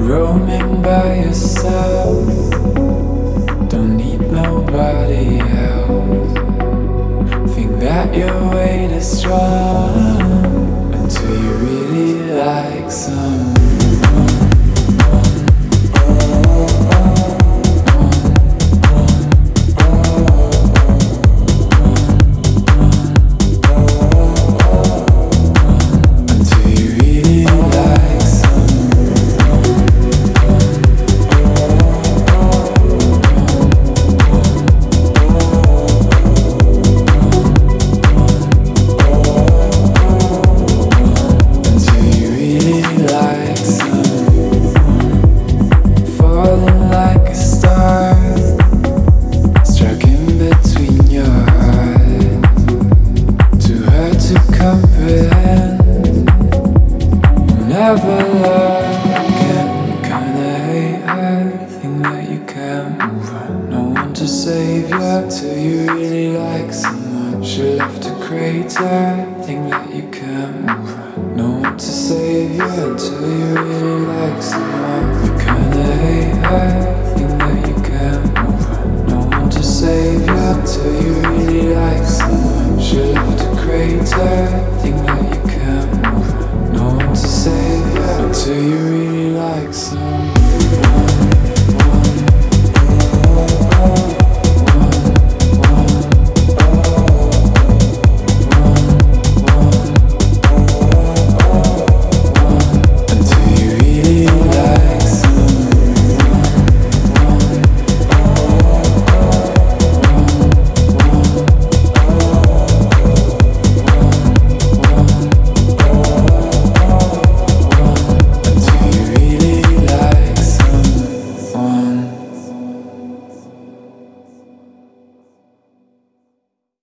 roaming by yourself, don't need nobody else. Think that your weight is strong until you really like someone. Never love again. You kinda hate everything that you can't move on. No one to save you till you really like someone. She left a crater, thing that you can't move on. No one to save you until you really like someone. You kinda hate her.